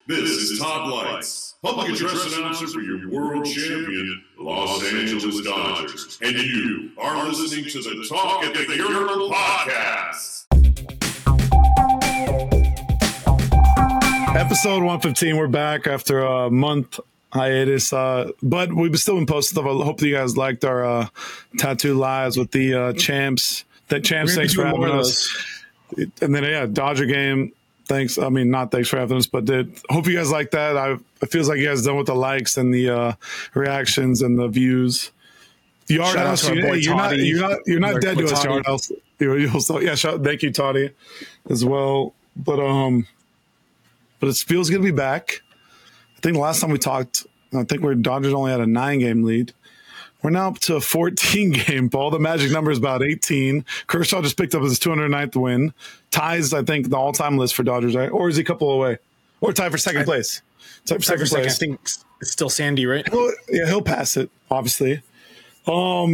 This is Todd Lights, public address announcer for your world champion, Los Angeles Dodgers. And you are listening to the Talk at the Urinal Podcast. Episode 115, we're back after a month hiatus, but we've still been posting stuff. I hope you guys liked our tattoo lives with the champs. Thanks for having us. And then, Dodger game. Thanks. I mean, not thanks for having us, but hope you guys like that. It feels like you guys done with the likes and the reactions and the views. Yard House, you're not dead to us, Yard House. Thank you, Toddy, as well. But it feels good to be back. I think the last time we talked, Dodgers only had a 9-game lead. We're now up to a 14-game. All the magic number is about 18. Kershaw just picked up his 209th win. Ties, I think, the all-time list for Dodgers, right? Or is he a couple away? Or tied for second place? Tied for second place. I think it's still Sandy, right? He'll pass it, obviously. I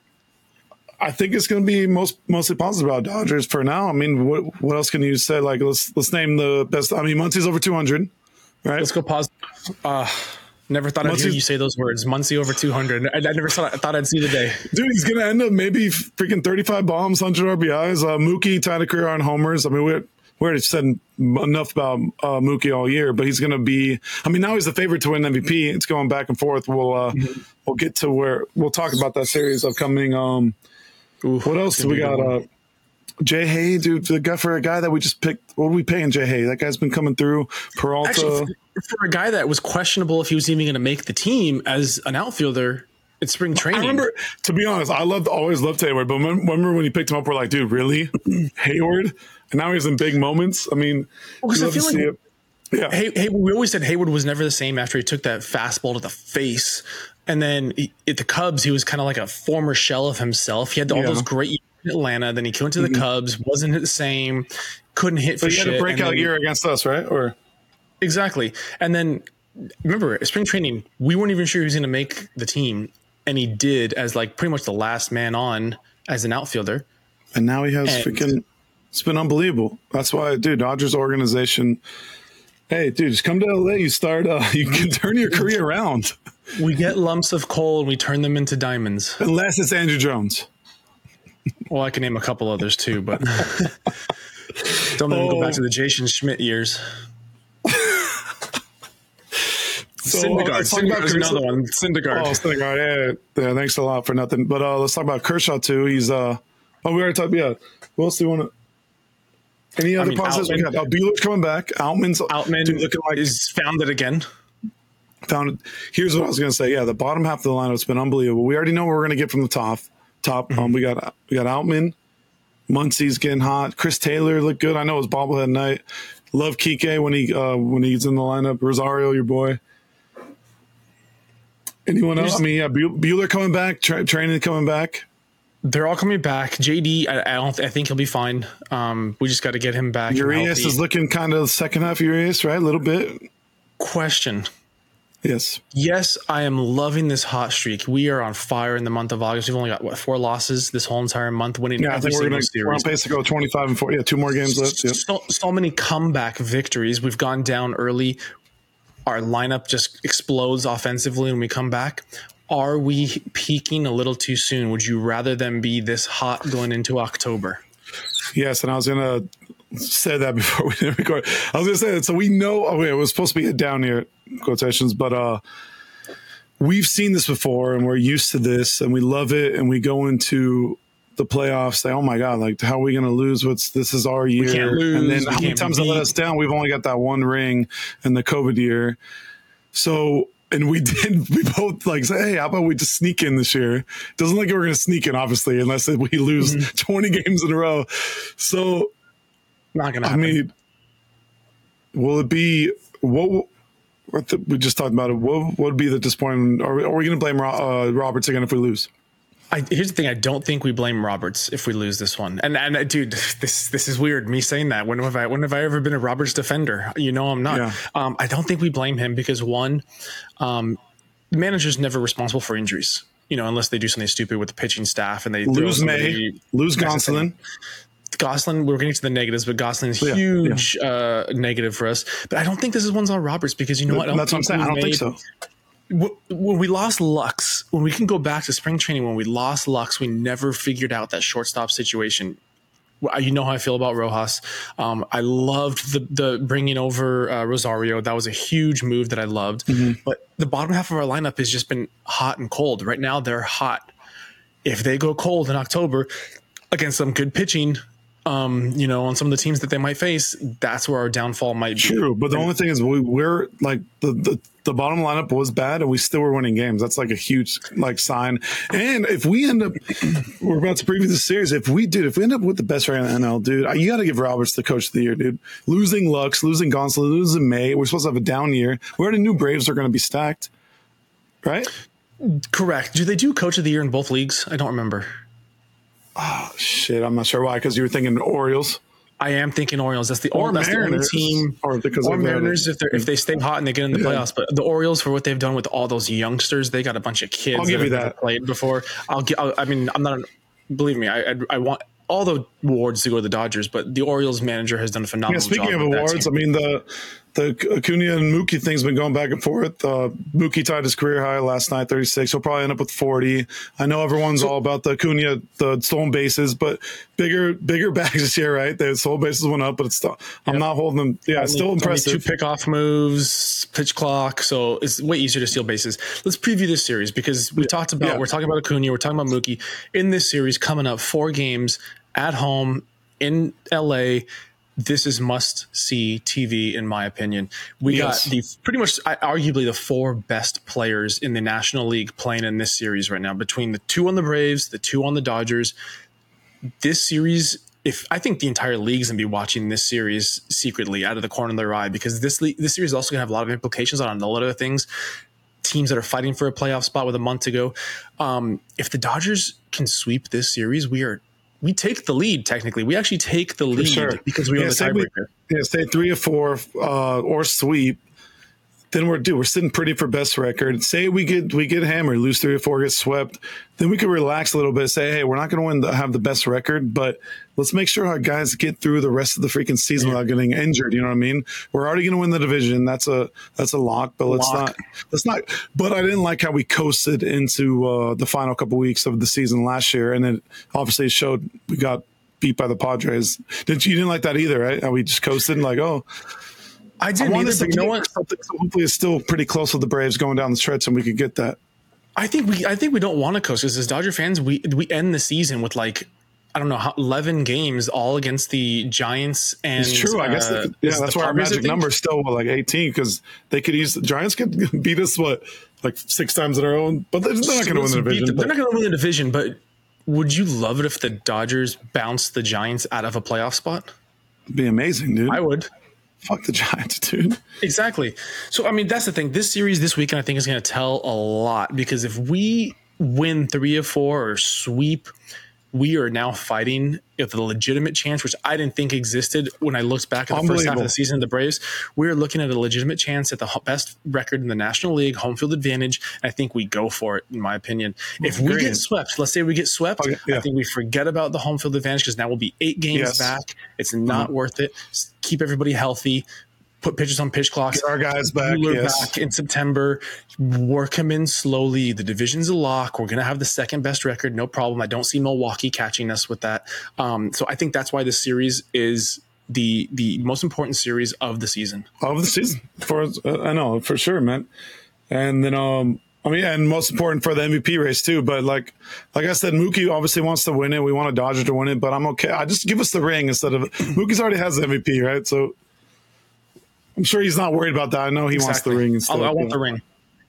think it's going to be mostly positive about Dodgers for now. I mean, what else can you say? Like, let's name the best. I mean, Muncy's over 200, right? Let's go positive. Never thought I'd hear you say those words. Muncy over 200. I never thought I'd see the day. Dude, he's going to end up maybe freaking 35 bombs, 100 RBIs. Mookie tied a career on homers. I mean, we already said enough about Mookie all year, but he's going to be – I mean, now he's the favorite to win MVP. It's going back and forth. We'll get to where – we'll talk about that series upcoming. What else do we got? Jay Hay, dude, for a guy that we just picked. What are we paying Jay Hay? That guy's been coming through. Peralta. Actually, for a guy that was questionable if he was even going to make the team as an outfielder at spring training. I remember, to be honest, always loved Hayward, but remember when he picked him up, we're like, dude, really? Hayward? And now he's in big moments. I mean, I feel like we always said Hayward was never the same after he took that fastball to the face. And then at the Cubs, he was kind of like a former shell of himself. He had all those great years in Atlanta. Then he came to the Cubs, wasn't the same, couldn't hit for shit. He had a breakout year against us, right? Or exactly. And then remember, spring training, we weren't even sure he was going to make the team, and he did as like pretty much the last man on as an outfielder. And now he has freaking. It's been unbelievable. That's why, dude, Dodgers organization. Hey, dude, just come to LA. You start. You can turn your career around. We get lumps of coal and we turn them into diamonds. Unless it's Andrew Jones. Well, I can name a couple others too, but don't let me go back to the Jason Schmidt years. Syndergaard is another one. Syndergaard. Oh, Syndergaard. Yeah. Thanks a lot for nothing. But let's talk about Kershaw too. He's we already talked. Yeah. What else do you want to? Any other positives? We got Buehler's coming back. Outman looking like is founded again. Here's what I was going to say. Yeah, the bottom half of the lineup has been unbelievable. We already know what we're going to get from the top. We got Outman. Muncy's getting hot. Chris Taylor looked good. I know it was bobblehead night. Love Kike when he's in the lineup. Rosario, your boy. Anyone else? I mean, Buehler coming back. Training coming back. They're all coming back. JD, I think he'll be fine. We just got to get him back. Urias is looking kind of second half Urias, right? A little bit. Question. Yes, I am loving this hot streak. We are on fire in the month of August. We've only got 4 losses this whole entire month, winning every single series. We're on pace to go 25-4. Yeah, 2 more games left. Yep. So many comeback victories. We've gone down early. Our lineup just explodes offensively when we come back. Are we peaking a little too soon? Would you rather them be this hot going into October? Yes, and I was going to say that before we didn't record. I was going to say that. So we know it was supposed to be a down year, quotations, but we've seen this before, and we're used to this, and we love it, and we go into the playoffs, say, oh, my God, like, how are we going to lose? This is our year. We can't lose. And then how many times they let us down? We've only got that one ring in the COVID year. So – and we both like say, hey, how about we just sneak in this year? Doesn't look like we're going to sneak in, obviously, unless we lose 20 games in a row. So, not going to happen. I mean, will it be we just talked about it. What would be the disappointment? Are we going to blame Roberts again if we lose? Here's the thing. I don't think we blame Roberts if we lose this one. And dude, this is weird. Me saying that. When have I ever been a Roberts defender? You know, I'm not. Yeah. I don't think we blame him because the manager's never responsible for injuries. You know, unless they do something stupid with the pitching staff and they lose Gonsolin. Gosselin, we're getting to the negatives, but Gosselin is huge negative for us. But I don't think this is one's on Roberts because you know what? That's what I'm saying. I don't think so. When we lost Lux, when we can go back to spring training, when we lost Lux, we never figured out that shortstop situation. You know how I feel about Rojas. I loved the bringing over Rosario. That was a huge move that I loved. Mm-hmm. But the bottom half of our lineup has just been hot and cold. Right now, they're hot. If they go cold in October against some good pitching, on some of the teams that they might face, that's where our downfall might be. True, but the only thing is we're like the bottom lineup was bad and we still were winning games. That's like a huge sign. And if we end up, we're about to preview the series. If we end up with the best record in the NL, dude, you got to give Roberts the coach of the year, dude. Losing Lux, losing Gonsolin, losing May. We're supposed to have a down year. We already knew Braves are going to be stacked, right? Correct. Do they do coach of the year in both leagues? I don't remember. Oh, shit. I'm not sure why, because you were thinking Orioles. I am thinking Orioles. That's the only team. Or Mariners if they stay hot and they get in the playoffs. But the Orioles, for what they've done with all those youngsters, they got a bunch of kids I'll give you that. Played before. I'm not. Believe me, I want all the awards to go to the Dodgers, but the Orioles manager has done a phenomenal job. Speaking of awards, I mean the Acuna and Mookie thing's been going back and forth. Mookie tied his career high last night, 36. He'll probably end up with 40. I know everyone's all about the Acuna, the stolen bases, but bigger bags this year, right? The stolen bases went up, but it's still, I'm not holding them. Yeah, it's still impressive. 2 pickoff moves, pitch clock, so it's way easier to steal bases. Let's preview this series because we're talking about Acuna, we're talking about Mookie. In this series coming up, 4 games at home in LA. This is must-see TV, in my opinion. We got arguably the 4 best players in the National League playing in this series right now, between the 2 on the Braves, the 2 on the Dodgers. This series, I think the entire league's going to be watching this series secretly out of the corner of their eye, because this series is also going to have a lot of implications on a lot of other things. Teams that are fighting for a playoff spot with a month to go. If the Dodgers can sweep this series, we take the lead, technically. We actually take the lead because we own the tiebreaker. Say 3 or 4 or sweep. Then we're sitting pretty for best record. Say we get hammered, lose 3 or 4, get swept. Then we can relax a little bit. Say, hey, we're not going to have the best record, but let's make sure our guys get through the rest of the freaking season without getting injured. You know what I mean? We're already going to win the division. That's a lock. But let's not. But I didn't like how we coasted into the final couple weeks of the season last year, and it obviously showed we got beat by the Padres. You didn't like that either, right? How we just coasted and I didn't either, but you know what? So hopefully it's still pretty close with the Braves going down the stretch, and we could get that. I think we don't want to coast, because as Dodger fans, we end the season with 11 games all against the Giants. And it's true. I guess that's why our magic number is still 18, because they could the Giants could beat us 6 times in our own, but they're not going to win the division. They're not going to win the division, but would you love it if the Dodgers bounced the Giants out of a playoff spot? It'd be amazing, dude. I would. Fuck the Giants, dude. Exactly. So, I mean, that's the thing. This series this weekend, I think, is going to tell a lot, because if we win 3 of 4 or sweep, we are now fighting with a legitimate chance, which I didn't think existed when I looked back at the first half of the season of the Braves. We're looking at a legitimate chance at the best record in the National League, home field advantage. I think we go for it, in my opinion. If we get swept, let's say we get swept, I think we forget about the home field advantage, because now we'll be 8 games back. It's not worth it. Keep everybody healthy. Put pitchers on pitch clocks. Get our guys back. Back in September. Work them in slowly. The division's a lock. We're going to have the second best record. No problem. I don't see Milwaukee catching us with that. So I think that's why this series is the most important series of the season. Of the season. I know, for sure, man. And then, and most important for the MVP race too. But like I said, Mookie obviously wants to win it. We want a Dodger to win it, but I'm okay. I just give us the ring instead of Mookie's already has the MVP, right? So I'm sure he's not worried about that. I know he wants the ring. I want the ring.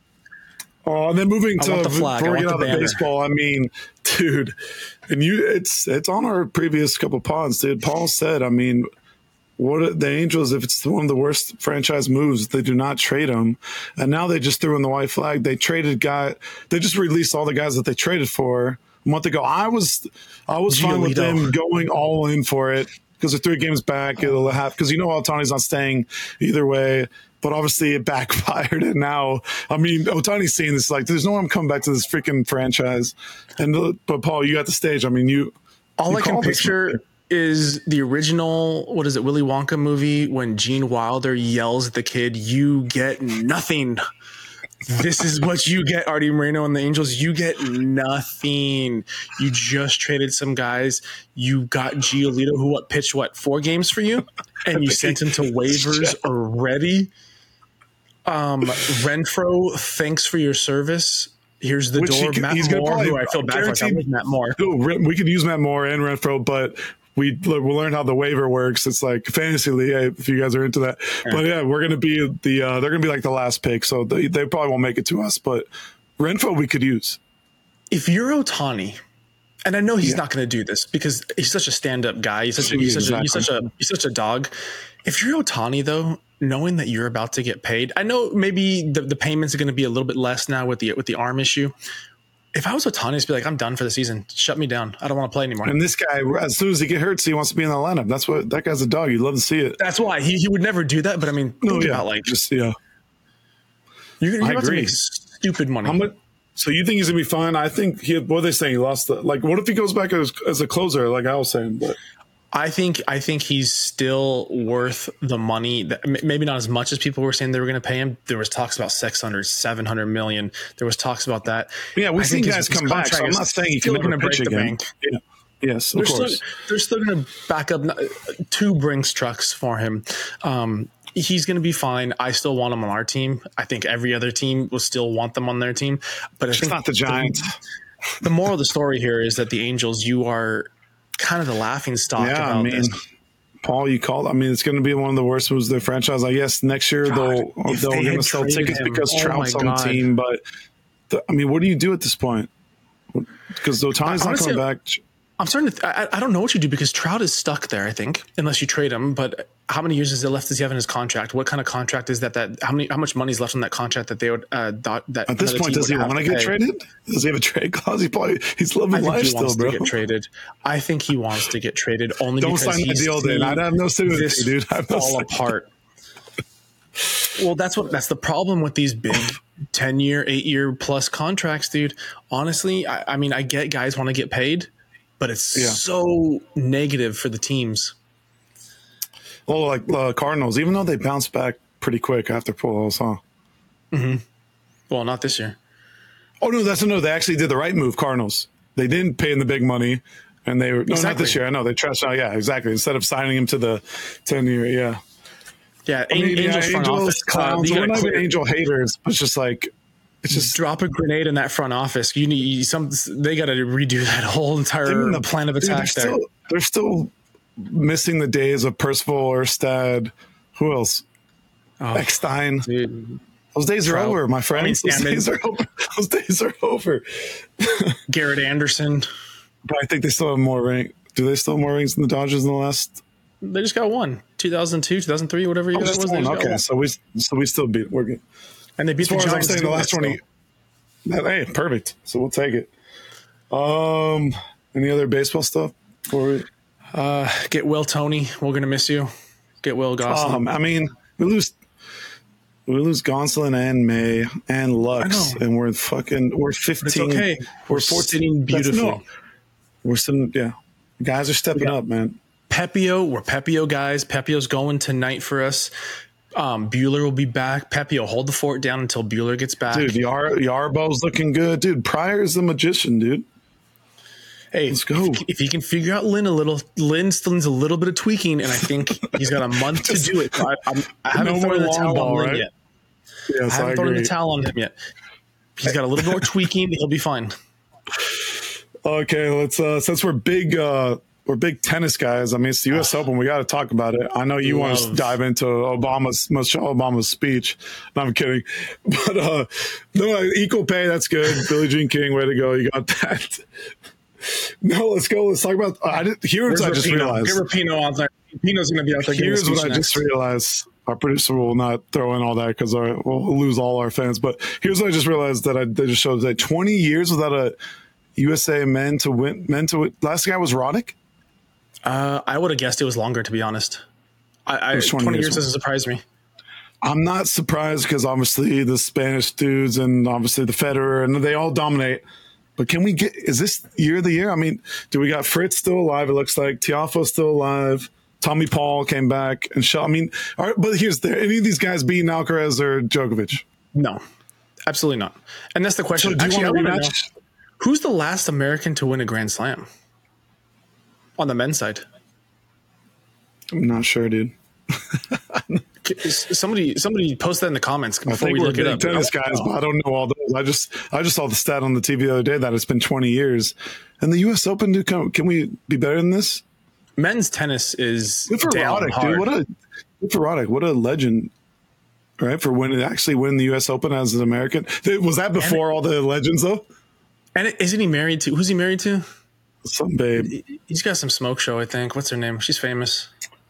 Oh, and then moving to before we get out of baseball, I mean, dude, and it's on our previous couple pods, dude. Paul said, I mean, what the Angels, if it's one of the worst franchise moves, they do not trade them. And now they just threw in the white flag. They just released all the guys that they traded for a month ago. I was fine with them going all in for it, because they're 3 games back. It'll have, because Ohtani's not staying either way. But obviously it backfired, and now, I mean, Ohtani's seeing this there's no way I'm coming back to this freaking franchise. But Paul, you got the stage. I mean, all I can picture is the original, what is it, Willy Wonka movie when Gene Wilder yells at the kid, "You get nothing." This is what you get, Artie Moreno and the Angels. You get nothing. You just traded some guys. You got Giolito, who pitched 4 games for you, and you sent him to waivers already. Renfroe, thanks for your service. Here's the door. Matt Moore, who I feel bad for. Matt Moore. We could use Matt Moore and Renfroe, but we'll learn how the waiver works. It's like fantasy league, if you guys are into that. Yeah. But yeah, we're going to be they're going to be like the last pick, so they probably won't make it to us. But Renfroe we could use. If you're Ohtani, and I know he's not going to do this because he's such a stand-up guy. He's such a dog. If you're Ohtani, though, knowing that you're about to get paid, I know maybe the payments are going to be a little bit less now with the arm issue. If I was Ohtani, I'd be like, I'm done for the season. Shut me down. I don't want to play anymore. And this guy, as soon as he gets hurt, he wants to be in the lineup. That's what that guy's a dog. You'd love to see it. That's why he would never do that. But I mean, think about you're about to make stupid money. So you think he's gonna be fine? I think what are they saying? He lost what if he goes back as a closer, like I was saying? But I think he's still worth the money. Maybe not as much as people were saying they were going to pay him. There was talks about 600, 700 million. There was talks about that. Yeah, we've seen guys come back. So I'm not saying he can never pitch again. Yeah. Yes, of course. They're still going to back up 2 Brinks trucks for him. He's going to be fine. I still want him on our team. I think every other team will still want them on their team. But it's not the Giants. The moral of the story here is that the Angels, you are kind of the laughing stock about this. Paul, you called. I mean, it's going to be one of the worst moves of their franchise. I guess next year they're going to sell tickets because Trout's on the team. But what do you do at this point? Because Ohtani's not coming back. I'm starting to. I don't know what you do because Trout is stuck there. I think unless you trade him. But how many years is it left? Does he have in his contract? What kind of contract is that? How much money is left on that contract that they would? That at this point, does he want to get traded? Does he have a trade clause? He's living life still, bro. To get traded. I think he wants to get traded only don't because sign the deal. Then I'd have no sympathy, dude. I'd fall apart. Well, that's the problem with these big 10-year, 8-year plus contracts, dude. Honestly, I mean, I get guys want to get paid. But it's so negative for the teams. Well, like Cardinals, even though they bounced back pretty quick after Pujols, huh? Mm-hmm. Well, not this year. Oh, no, they actually did the right move, Cardinals. They didn't pay him the big money, and they were – no, not this year. I know. They trashed out. Yeah, exactly. Instead of signing him to the 10-year, Yeah, Angels clowns. We're not even Angel haters. It's just like – just drop a grenade in that front office. You need they got to redo that whole entire plan of attack there. They're still missing the days of Percival Erstad. Who else? Eckstein. Dude. Those days are over, my friends. Those days are over. Garrett Anderson. But I think they still have more rings. Do they still have more rings than the Dodgers in the last? They just got one. 2002, 2003, whatever year that was. Okay, so we still beat. We're good. And they beat the Giants. The last 20. Hey, perfect. So we'll take it. Any other baseball stuff for it? Get Will Tony. We're gonna miss you. Get Will Gosselin. I mean, we lose Gonsolin and May and Lux, and we're 15. It's okay. We're 14 beautifully. We're sitting. Yeah, guys are stepping up, man. Pepio, we're Pepio guys. Pepio's going tonight for us. Bueller will be back. Pepio, hold the fort down until Bueller gets back. Dude, Yarbo's looking good. Dude, Pryor's the magician, dude. Hey, let's go. If he can figure out Lynn a little, Lynn still needs a little bit of tweaking, and I think he's got a month to do it. I haven't thrown the towel on Lynn yet. Yes, I haven't thrown the towel on him yet. He's got a little more tweaking. He'll be fine. Okay, let's since we're big tennis guys. I mean, it's the U.S. Open. We got to talk about it. I know you want to dive into Obama's speech. No, I'm kidding. But no, equal pay. That's good. Billie Jean King, way to go. You got that. No, let's go. Let's talk about. Here's what I just realized. Get Rapinoe out there. Rapinoe's going to be out there. Here's what I just realized. Our producer will not throw in all that because we'll lose all our fans. But here's what I just realized that they just showed that 20 years without a USA men to win. Last guy was Roddick. I would have guessed it was longer, to be honest. 20 years doesn't surprise me. I'm not surprised because obviously the Spanish dudes and obviously the Federer and they all dominate. But is this year the year? I mean, do we got Fritz still alive? It looks like Tiafoe's still alive. Tommy Paul came back and I mean, but here's there any of these guys beating Alcaraz or Djokovic? No, absolutely not. And that's the question. So do you want to rematch? Who's the last American to win a Grand Slam on the men's side? I'm not sure, dude. Somebody post that in the comments before we look it up. Tennis guys, but I don't know all those. I just saw the stat on the TV the other day that it's been 20 years. And the U.S. Open, dude, can we be better than this? Men's tennis is good for Roddick, dude. What a legend, right? For actually winning the U.S. Open as an American. Was that before all the legends though? And isn't he married to? Who's he married to? Some babe. He's got some smoke show, I think. What's her name? She's famous.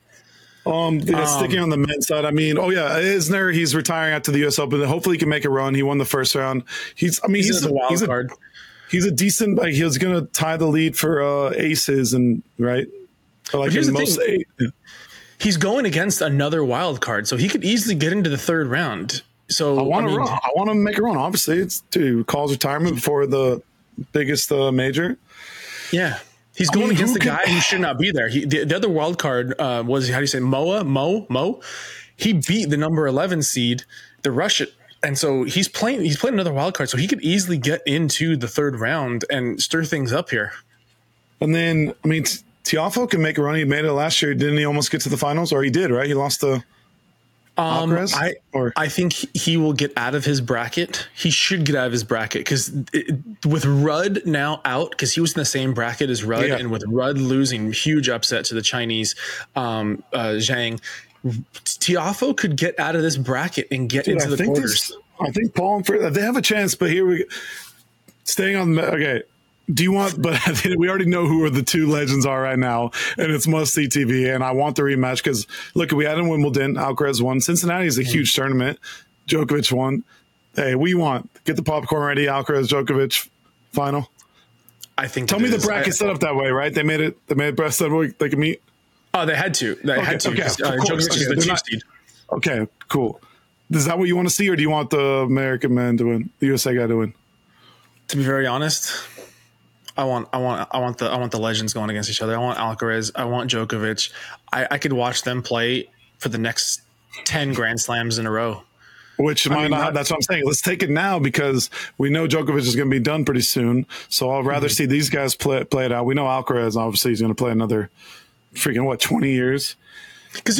Sticking on the men's side, I mean, Isner, he's retiring after the U.S. Open. Hopefully he can make a run. He won the first round. He's a wild card. He's a decent, he was going to tie the lead for aces and right. Like here's the thing. He's going against another wild card, so he could easily get into the third round. So I want to make a run. Obviously, it's calls retirement before the biggest major. Yeah. He's going against the guy who should not be there. The other wild card was, how do you say, Mo? He beat the number 11 seed, the Russian. And so he's playing another wild card. So he could easily get into the third round and stir things up here. And then, I mean, Tiafoe can make a run. He made it last year. Didn't he almost get to the finals? Or he did, right? He lost to Alcaraz? I think he will get out of his bracket. He should get out of his bracket because with Rudd now out, because he was in the same bracket as Rudd, and with Rudd losing, huge upset to the Chinese Zhang, Tiafoe could get out of this bracket and get into the quarters. I think Paul and Fritz, they have a chance, but here we staying on. Okay. Do you want, but I think we already know who the two legends are right now, and it's must-see TV, and I want the rematch because, look, we had in Wimbledon, Alcaraz won. Cincinnati is a huge tournament. Djokovic won. Hey, get the popcorn ready, Alcaraz, Djokovic, final. I think. Tell me the bracket set up that way, right? They made it best that way they could meet? Oh, they had to. Djokovic is the 2 seed. Okay, cool. Is that what you want to see, or do you want the American man to win, the USA guy to win? To be very honest, I want the legends going against each other. I want Alcaraz. I want Djokovic. I could watch them play for the next 10 Grand Slams in a row. Which might not. That's what I'm saying. Let's take it now because we know Djokovic is going to be done pretty soon. So I'll rather see these guys play it out. We know Alcaraz obviously is going to play another freaking 20 years. Because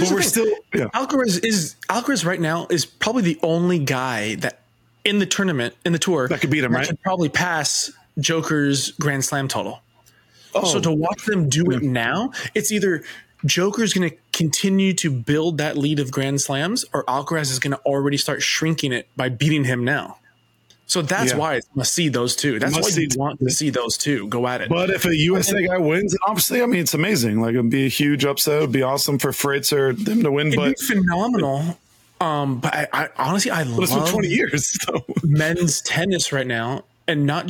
Alcaraz right now is probably the only guy that in the tour that could beat him, right? Could probably pass Joker's Grand Slam total. So to watch them do it now, it's either Joker's going to continue to build that lead of Grand Slams or Alcaraz is going to already start shrinking it by beating him now. So that's why it's must see those two. That's why you want to see those two go at it. But if a USA guy wins, obviously, I mean, it's amazing. Like, it'd be a huge upset. It'd be awesome for Fritz or them to win. It'd be phenomenal. But I honestly, I love 20 years so. men's tennis right now. And not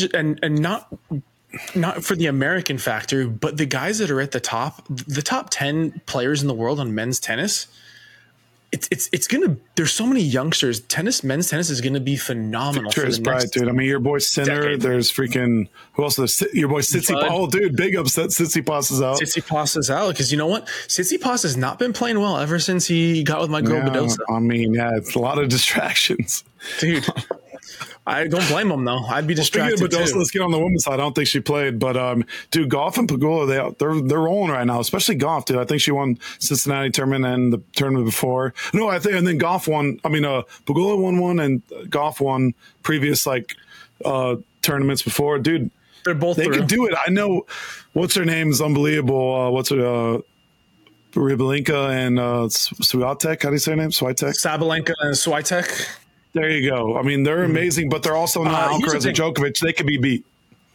for the American factor, but the guys that are at the top 10 players in the world on men's tennis, it's gonna. There's so many youngsters. Men's tennis is gonna be phenomenal. Sure, it's bright, dude. I mean, your boy Sinner. Decade. There's freaking who else? Your boy Tsitsipas. Oh, dude, big upset. Tsitsipas is out. Tsitsipas is out because you know what? Tsitsipas has not been playing well ever since he got with my girl Badosa. I mean, it's a lot of distractions, dude. I don't blame him though. I'd be distracted too. Let's get on the women's side. I don't think she played, but dude, Gauff and Pegula, they're rolling right now. Especially Gauff, dude. I think she won Cincinnati tournament and the tournament before. No, and then Gauff won. I mean, Pegula won one and Gauff won previous tournaments before. Dude, they're both. They can do it. I know. What's her name is unbelievable. What's her? Rybalenka and Swiatek. How do you say her name? Swiatek. Sabalenka and Swiatek. There you go. I mean, they're amazing, but they're also not Alcaraz and Djokovic. They could be beat.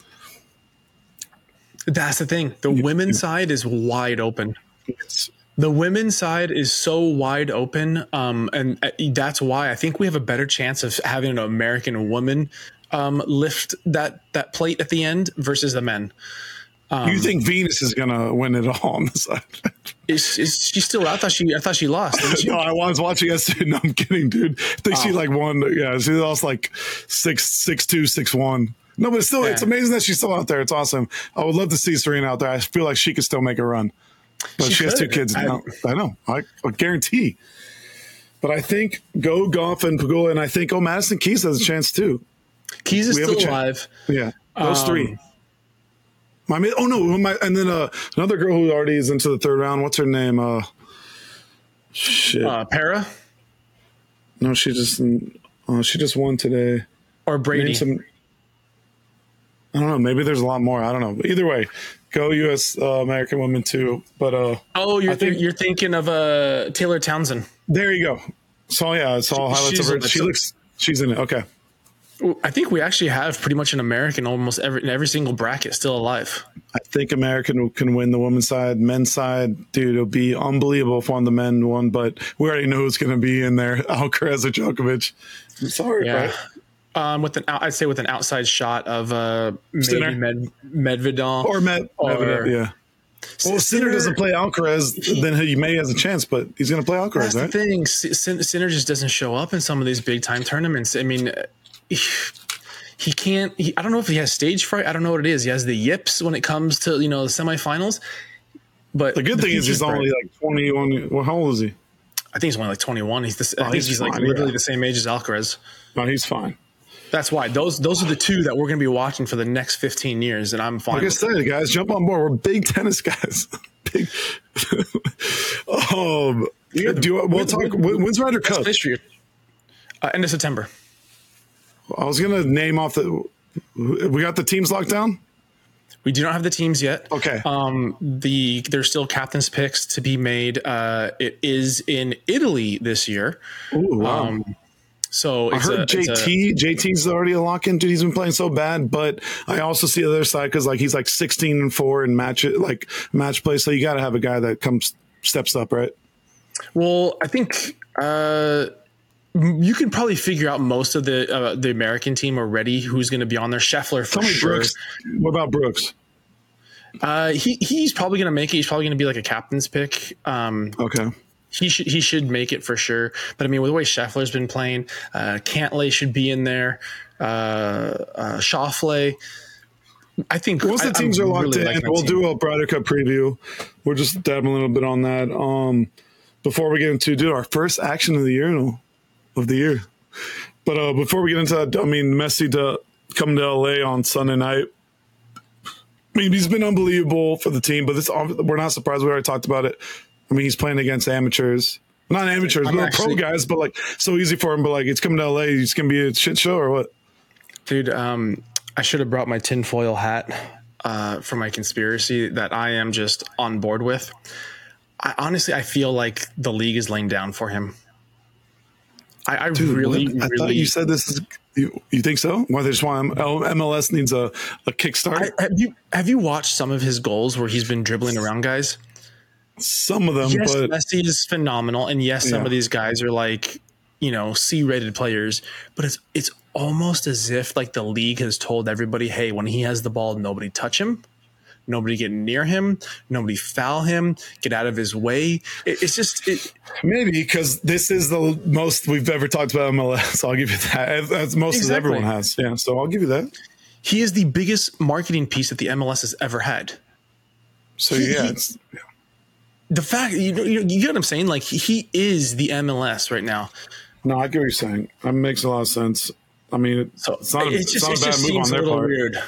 That's the thing. The women's side is wide open. The women's side is so wide open, and that's why I think we have a better chance of having an American woman lift that plate at the end versus the men. You think Venus is going to win it all on the side? Is she still out? I thought she lost. Didn't she? No, I was watching yesterday. No, I'm kidding, dude. I think she won. Yeah, she lost 6-2, 6-1. No, but still, it's amazing that she's still out there. It's awesome. I would love to see Serena out there. I feel like she could still make a run. But she has 2 kids now. I know. I guarantee. But I think Goff and Pegula, and I think Madison Keys has a chance too. Keys is still alive. Yeah, those 3. And then another girl who already is into the 3rd round. What's her name? Shit. Para? No, she just won today. Or Brady. I don't know. Maybe there's a lot more. I don't know. But either way, go U.S. American women too. But you're thinking of Taylor Townsend. There you go. So yeah, it's all highlights of her. She's in it. Okay. I think we actually have pretty much an American almost every single bracket still alive. I think American can win the women's side. Men's side, dude, it'll be unbelievable if one of the men won, but we already know who's going to be in there. Alcaraz or Djokovic. Sorry, right? I'd say with an outside shot of maybe Medvedev or Medvedev, yeah. Well, if Sinner doesn't play Alcaraz, then he may has a chance, but he's going to play Alcaraz, right? That's the thing. Sinner just doesn't show up in some of these big time tournaments. I mean, he can't. I don't know if he has stage fright. I don't know what it is. He has the yips when it comes to the semifinals. But the good thing is he's only like 21. Well, how old is he? I think he's only like 21. I think he's like literally the same age as Alcaraz. No, he's fine. That's why those are the 2 that we're going to be watching for the next 15 years, and I'm fine. Like I said, guys, jump on board. We're big tennis guys. Big. We'll talk. When's Ryder Cup? End of September. I was going to name off we got the teams locked down? We do not have the teams yet. Okay. There's still captain's picks to be made. It is in Italy this year. Ooh, wow. So I heard JT's already a lock-in. Dude, he's been playing so bad, but I also see the other side because he's like 16-4 in match play. So you got to have a guy that steps up, right? Well, I think you can probably figure out most of the American team already. Who's going to be on there? Scheffler for sure. Brooks. What about Brooks? He's probably going to make it. He's probably going to be like a captain's pick. Okay. He should make it for sure. But I mean, with the way Scheffler's been playing, Cantlay should be in there. Schauffele. I think once the teams are locked in, we'll do a Ryder Cup preview. We're just dabbing a little bit on that. Before we get into our first action of the year. But before we get into that, I mean, Messi to come to LA on Sunday night. I mean, he's been unbelievable for the team, but we're not surprised. We already talked about it. I mean, he's playing against amateurs. Not amateurs, but pro guys, but so easy for him. But it's coming to LA. It's going to be a shit show or what? Dude, I should have brought my tinfoil hat for my conspiracy that I am just on board with. I feel like the league is laying down for him. I thought you said this is. You think so? Why they just want MLS needs a kickstart? Have you watched some of his goals where he's been dribbling around guys? Some of them, yes, but Messi is phenomenal, and yes, some of these guys are C-rated players. But it's almost as if the league has told everybody, hey, when he has the ball, nobody touch him, nobody get near him, nobody foul him, get out of his way. It's just maybe because this is the most we've ever talked about MLS. I'll give you that. As most as everyone has, yeah. So I'll give you that. He is the biggest marketing piece that the MLS has ever had. So the fact you get what I'm saying, he is the MLS right now. No, I get what you're saying. That makes a lot of sense. I mean, it's not a bad move on their part. Weird.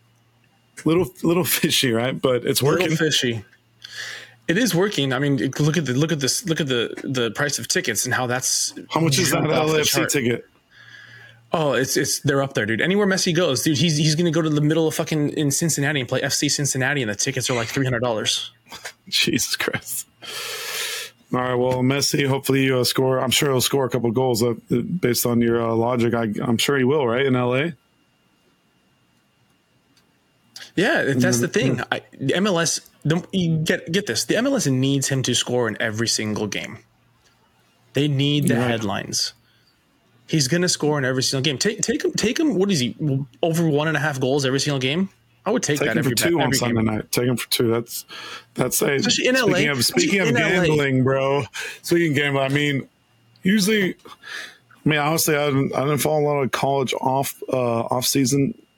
Little fishy, right? But it's working. Little fishy. It is working. I mean, look at the price of tickets and how that's how much is that LAFC ticket? Oh, they're up there, dude. Anywhere Messi goes, dude, he's going to go to the middle of fucking in Cincinnati and play FC Cincinnati, and the tickets are like $300. Jesus Christ. All right, well, Messi, hopefully you score. I'm sure he'll score a couple of goals based on your logic. I'm sure he will, right, in LA? Yeah, that's the thing. MLS, get this. The MLS needs him to score in every single game. They need the headlines. He's going to score in every single game. Take him. What is he? Over 1.5 goals every single game? I would take that every 2 on Sunday night. Take him for 2. That's a especially in LA. Speaking of gambling, bro. Speaking of gambling, I mean, usually, honestly, I didn't follow a lot of college off season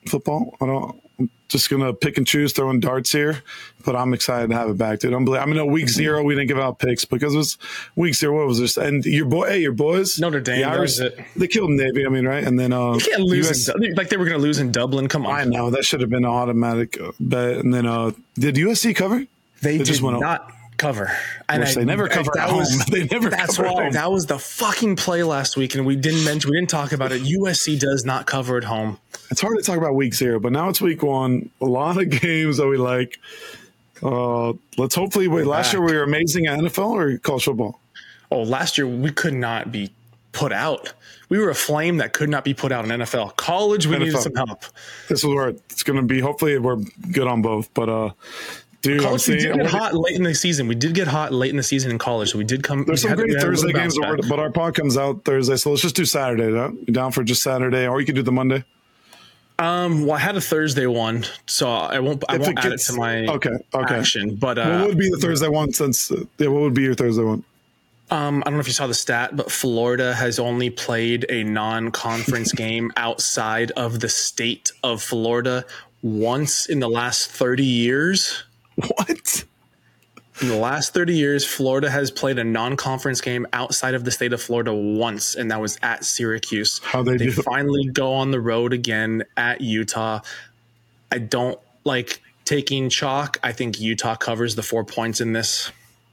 football. I'm just going to pick and choose, throwing darts here, but I'm excited to have it back, dude. Week 0, we didn't give out picks because it was week 0. What was this? And your boys, Notre Dame, the Irish, they killed Navy. Right? And then you can't lose like they were going to lose in Dublin. Come on, I know that should have been an automatic bet. And then did USC cover? They did not cover. And they never cover at home. That's why that was the fucking play last week, and we didn't talk about it. USC does not cover at home. It's hard to talk about week 0, but now it's week 1. A lot of games that we like. Let's hopefully wait. Last year we were amazing at NFL or college football. Oh, last year we could not be put out. We were a flame that could not be put out in NFL. College, we needed some help. This is where it's going to be. Hopefully we're good on both, but dude, college, we did get hot late in the season. We did get hot late in the season in college, so we did come. There's some great Thursday games, but our pod comes out Thursday, so let's just do Saturday. Huh? You down for just Saturday, or you can do the Monday? Well, I had a Thursday one, so I won't add it to my action. But what would be the Thursday one? What would be your Thursday one? I don't know if you saw the stat, but Florida has only played a non-conference game outside of the state of Florida once in the last 30 years. What? In the last 30 years, Florida has played a non-conference game outside of the state of Florida once, and that was at Syracuse. They finally go on the road again at Utah. I don't like taking chalk. I think Utah covers the 4 points in this.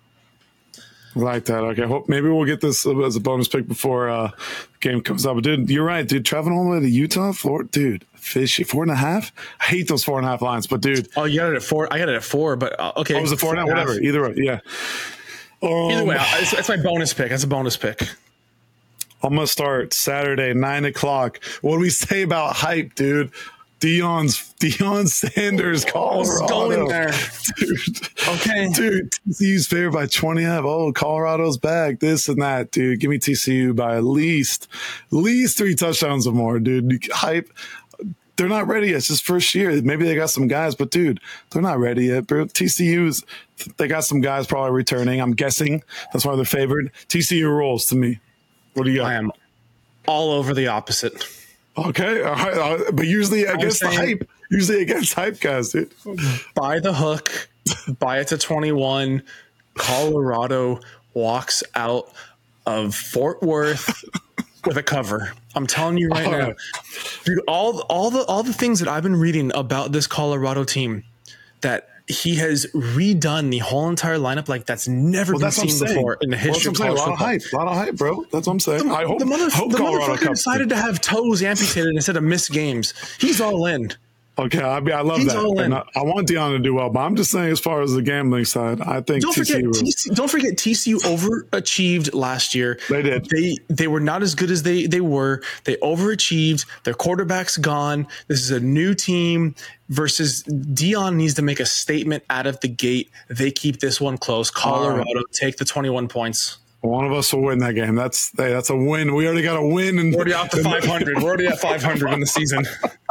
I like that. Okay, maybe we'll get this as a bonus pick before the game comes up. But dude, you're right, dude. Traveling all the way to Utah, Florida, dude. Fishy 4.5. I hate those 4.5 lines, but dude. Oh, you got it at 4. I got it at 4, but okay. Oh, was it 4.5? Whatever. Either way, yeah. Either way, that's my bonus pick. That's a bonus pick. I'm gonna start Saturday 9:00. What do we say about hype, dude? Deion Sanders, Colorado. Going there. Dude. Okay. Dude, TCU's favored by 20.5. Oh, Colorado's back. This and that, dude. Give me TCU by at least 3 touchdowns or more, dude. Hype. They're not ready yet. It's just first year. Maybe they got some guys, but dude, they're not ready yet, bro. They got some guys probably returning. I'm guessing that's why they're favored. TCU rolls to me. What do you got? I am all over the opposite. Okay, all right, but usually against the hype. Usually against hype guys, dude. Buy the hook. Buy it to 21. Colorado walks out of Fort Worth with a cover. I'm telling you right now, dude. All the things that I've been reading about this Colorado team, that he has redone the whole entire lineup like that's never been seen before in the history of college football. A lot of hype, bro. That's what I'm saying. I hope the motherfucker decided to have toes amputated instead of missed games. He's all in. Okay, I love that. And I want Deion to do well, but I'm just saying, as far as the gambling side, I think don't forget TCU overachieved last year. They did. They were not as good as they were. They overachieved. Their quarterback's gone. This is a new team. Versus Deion needs to make a statement out of the gate. They keep this one close. Colorado take the 21 points. One of us will win that game. That's a win. We already got a win. And we're already out to 500. We're already at 500 in the season.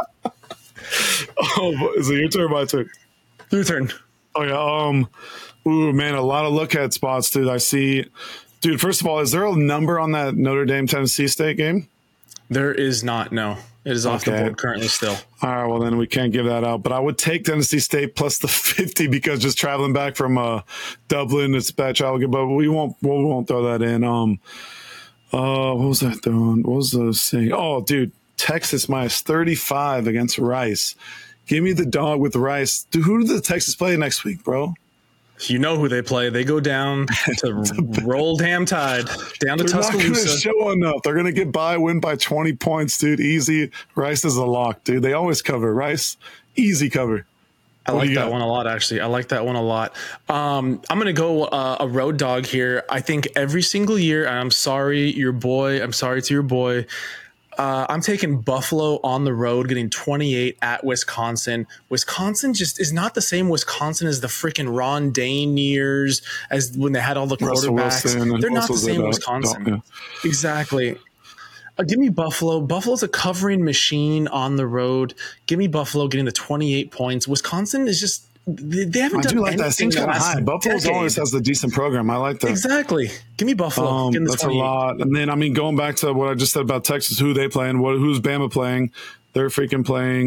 Oh, is it your turn or my turn? Your turn. Oh, yeah. Ooh, man, a lot of look-ahead spots, dude. I see. Dude, first of all, is there a number on that Notre Dame-Tennessee State game? There is not, no. It is off the board currently still. All right, well, then we can't give that out. But I would take Tennessee State plus the 50 because just traveling back from Dublin, it's bad travel. But we won't throw that in. What was that doing? What was the saying? Oh, dude. Texas minus 35 against Rice. Give me the dog with Rice. Dude, who do the Texas play next week, bro? You know who they play. They go down to Roll Damn Tide, down to Tuscaloosa. They're not going to show enough. They're going to win by 20 points, dude. Easy. Rice is a lock, dude. They always cover. Rice, easy cover. I like that one a lot, actually. I like that one a lot. I'm going to go a road dog here. I think every single year, and I'm sorry to your boy. I'm taking Buffalo on the road, getting 28 at Wisconsin. Wisconsin just is not the same Wisconsin as the freaking Ron Dane years, as when they had all the quarterbacks. They're not the same Wisconsin. Yeah. Exactly. Give me Buffalo. Buffalo's a covering machine on the road. Give me Buffalo getting the 28 points. Wisconsin is just they haven't done like that. Seems kind of high. Buffalo always has the decent program. I like that. Exactly. Give me Buffalo. That's 28. A lot. And then, going back to what I just said about Texas, who they playing, who's Bama playing? They're freaking playing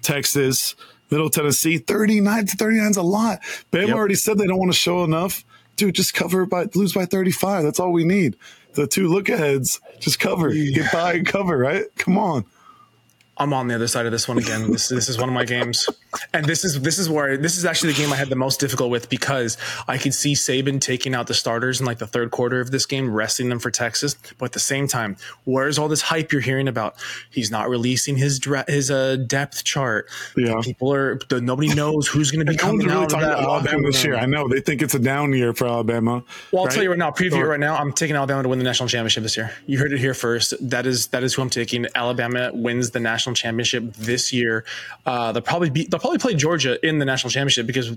Texas, Middle Tennessee. 39-39 is a lot. Bama already said they don't want to show enough. Dude, just lose by 35. That's all we need. The two look-aheads, just cover. Get by and cover, right? Come on. I'm on the other side of this one again. This is one of my games, and this is actually the game I had the most difficult with because I could see Saban taking out the starters in like the third quarter of this game, resting them for Texas. But at the same time, where's all this hype you're hearing about? He's not releasing his depth chart. Yeah, nobody knows who's going to be coming out of that Alabama this year. I know they think it's a down year for Alabama. Well, I'll tell you right now. Preview it right now. I'm taking Alabama to win the national championship this year. You heard it here first. That is who I'm taking. Alabama wins the national championship this year. They'll probably play Georgia in the national championship because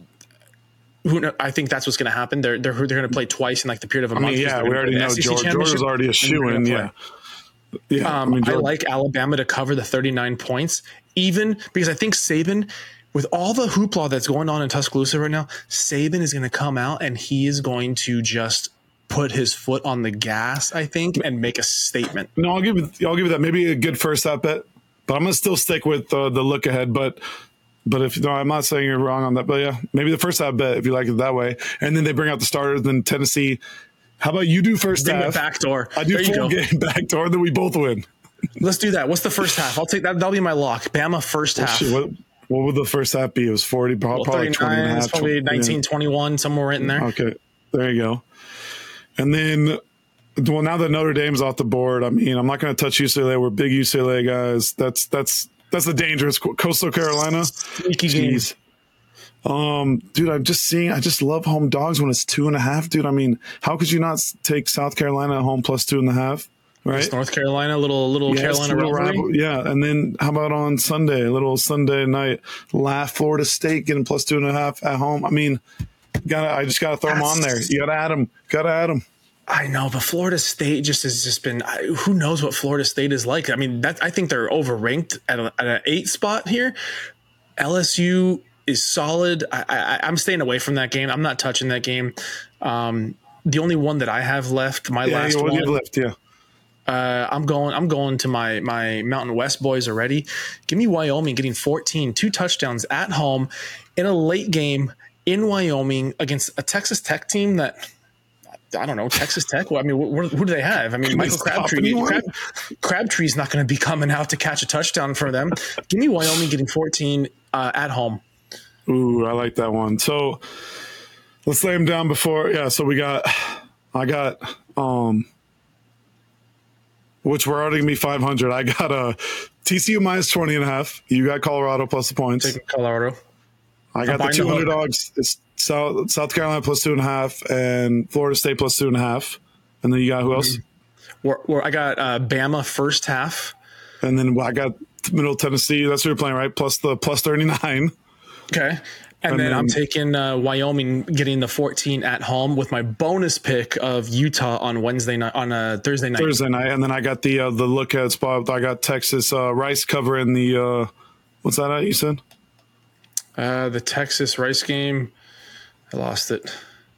I think that's what's going to happen. They're going to play twice in like the period of a month. Yeah, we already know Georgia's already a shoo-in. Yeah. I like Alabama to cover the 39 points, even because I think Saban, with all the hoopla that's going on in Tuscaloosa right now, Saban is going to come out and he is going to just put his foot on the gas, I think, and make a statement. No, I'll give you that. Maybe a good first half bet, but I'm gonna still stick with the look ahead. But if I'm not saying you're wrong on that. But yeah, maybe the first half bet if you like it that way. And then they bring out the starters. Then Tennessee. How about you do first half? Backdoor. I do full game backdoor. Then we both win. Let's do that. What's the first half? I'll take that. That'll be my lock. Bama first half. What would the first half be? It was 40, probably 20 and a half. It's probably 19, 21, somewhere right in there. Okay, there you go. And then, well, now that Notre Dame's off the board, I mean, I'm not going to touch UCLA. We're big UCLA guys. That's the dangerous Coastal Carolina. Sneaky games. Dude, I just love home dogs when it's 2.5. Dude, I mean, how could you not take South Carolina at home plus 2.5? Right? It's North Carolina, little Carolina rivalry. Yeah, and then how about on Sunday, a little Sunday night, Florida State getting plus 2.5 at home? I mean, I just gotta throw them on there. You gotta add them. I know, but Florida State has just been. Who knows what Florida State is like? I mean, I think they're overranked at an 8 spot here. LSU is solid. I'm staying away from that game. I'm not touching that game. The only one that I have left, last one. Left, yeah. I'm going to my Mountain West boys already. Give me Wyoming getting 14, 2 touchdowns at home in a late game in Wyoming against a Texas Tech team that, I don't know, Texas Tech. Well, I mean, who do they have? I mean, Michael Crabtree's not going to be coming out to catch a touchdown for them. Give me Wyoming getting 14 at home. Ooh, I like that one. So let's lay them down before. Yeah. So I got, which we're already going to be 500. I got a TCU minus 20.5. You got Colorado plus the points. Taking Colorado. I got the 2 underdogs. It's South Carolina plus 2.5 and Florida State plus 2.5. And then you got who else? I got Bama first half. And then I got Middle Tennessee. That's what you're playing, right? Plus the plus 39. Okay. And then I'm taking Wyoming getting the 14 at home with my bonus pick of Utah on Thursday night. And then I got the look at spot. I got Texas Rice covering the what's that at, you said? The Texas Rice game. I lost it.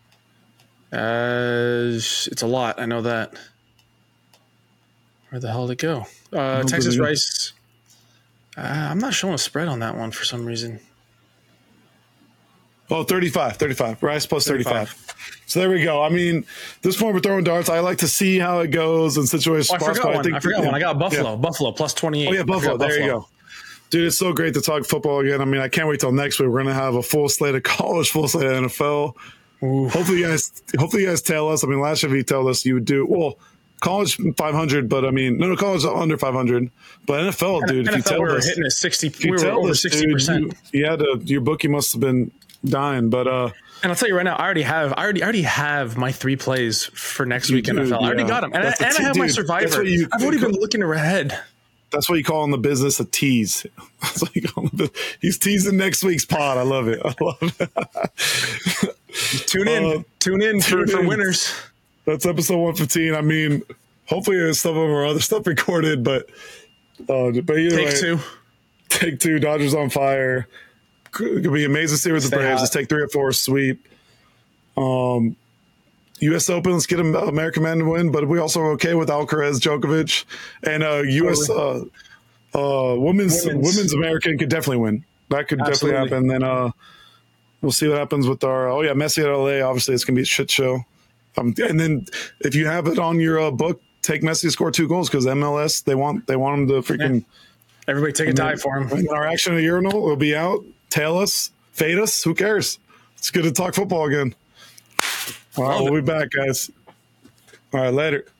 It's a lot. I know that. Where the hell did it go? Texas Rice. I'm not showing a spread on that one for some reason. Oh, 35. Rice plus 35. So there we go. I mean, this point we're throwing darts. I like to see how it goes in situations. I forgot one. I got Buffalo. Yeah. Buffalo plus 28. Oh, yeah, Buffalo. There you go. Dude, it's so great to talk football again. I mean, I can't wait till next week. We're going to have a full slate of college, full slate of NFL. Ooh. Hopefully you guys tell us. I mean, last year you told us you would do, well, college 500, but I mean, no, college under 500. But NFL, dude, if you tell us. Hitting a 60, we were over 60%. Your bookie must have been dying, but and I'll tell you right now, I already have my 3 plays for next week NFL. I already got them, and I have my survivor. I've already been looking ahead. That's what you call in the business a tease. That's what you call him. He's teasing next week's pod. I love it. Tune in for winners. That's episode 115. I mean, hopefully there's some of our other stuff recorded, but either way, take two. Dodgers on fire. Could be amazing to see with the Braves. Let's take 3 or 4 sweep. U.S. Open, let's get an American man to win, but we also are okay with Alcaraz, Djokovic, and U.S. Women's American could definitely win. That could definitely happen. Then we'll see what happens with our. Oh yeah, Messi at LA. Obviously, it's gonna be a shit show. And then if you have it on your book, take Messi to score 2 goals because MLS they want him to freaking. Everybody take a dive for him. Our action at the urinal will be out. Tail us, fade us. Who cares? It's good to talk football again. All right, we'll be back, guys. All right, later.